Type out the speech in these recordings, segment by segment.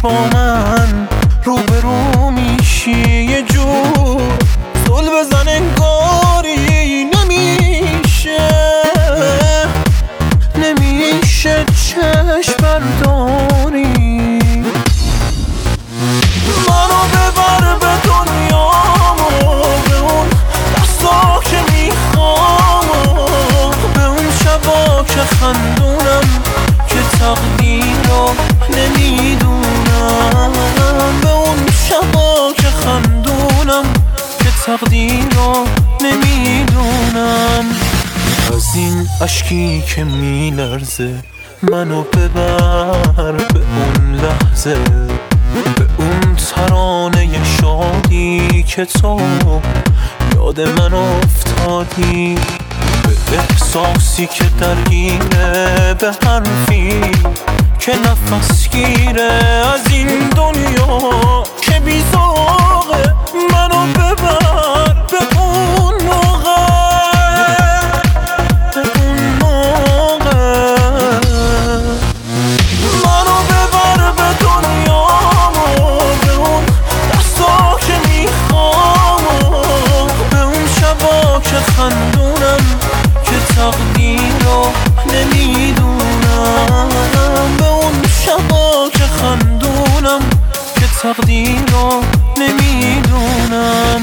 با من روبرو میشی یه جور زل بزن انگاری نمیشه چشم برداری منو ببر به دنیامو به اون دستا که میخوام به اون شبا که خندونم که تقدیر رو نمیدونم به اون شبا که خندونم که تقدیر رو نمیدونم از این اشکی که میلرزه منو ببر به اون لحظه به اون ترانه شادی که تو یاد من افتادی به احساسی که درگیره به حرفی که نفس گیره از این دنیا که بیزاقه منو ببر به اون موقع منو ببر به دنیامو به اون دستا که میخوام به اون شبا که خندونم که تقدیر رو نمیدونم به اون شبا که خندونم که تقدیر رو نمیدونم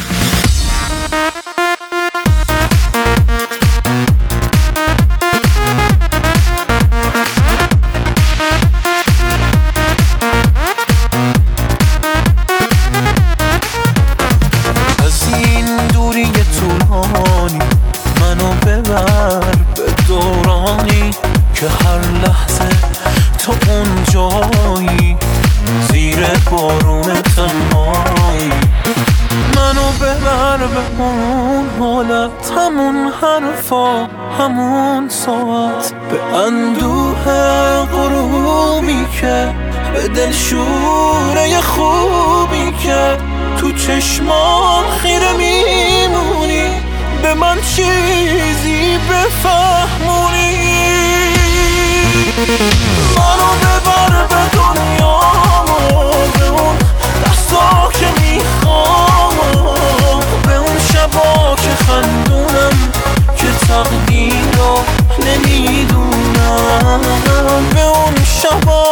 منو ببر به دورانی که هر لحظه تو اون جایی زیر بارون تنهایی منو ببر به اون حالت همون حرفا همون ساعت به اندوه غروبی که به دلشوره خوبی که تو چشمان خیره میمونی به من چیزی بفهمونی منو ببر به دنیامو به اون دستا که میخوام به اون شبا که خندونم که تقدیر رو نمیدونم به اون شبا